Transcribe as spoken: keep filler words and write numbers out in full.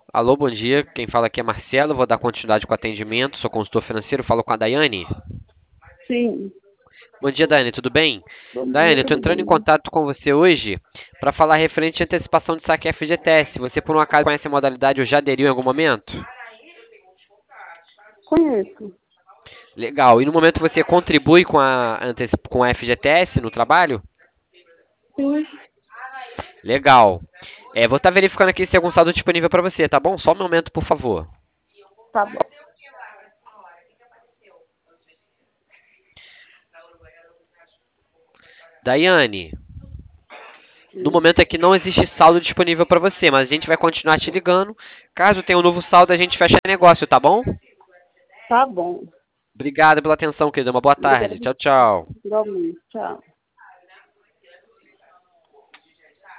Alô, bom dia. Quem fala aqui é Marcelo. Vou dar continuidade com o atendimento. Sou consultor financeiro. Falo com a Daiane. Sim, Bom dia, Daiane. Tudo bem? bom dia, Daiane, eu estou tudo entrando em bem? contato com você hoje para falar referente à antecipação de saque F G T S. Você, por um acaso, conhece a modalidade ou já aderiu em algum momento? Conheço. Legal. E no momento você contribui com a, anteci- com a F G T S no trabalho? Sim, Legal. É, vou estar verificando aqui se tem algum saldo disponível para você, tá bom? Só um momento, por favor. tá bom. Daiane, no Sim, momento aqui não existe saldo disponível para você, mas a gente vai continuar te ligando. Caso tenha um novo saldo, a gente fecha negócio, tá bom? tá bom. Obrigado pela atenção, querida. Uma boa tarde. Obrigada. Tchau, tchau. Igualmente. Tchau.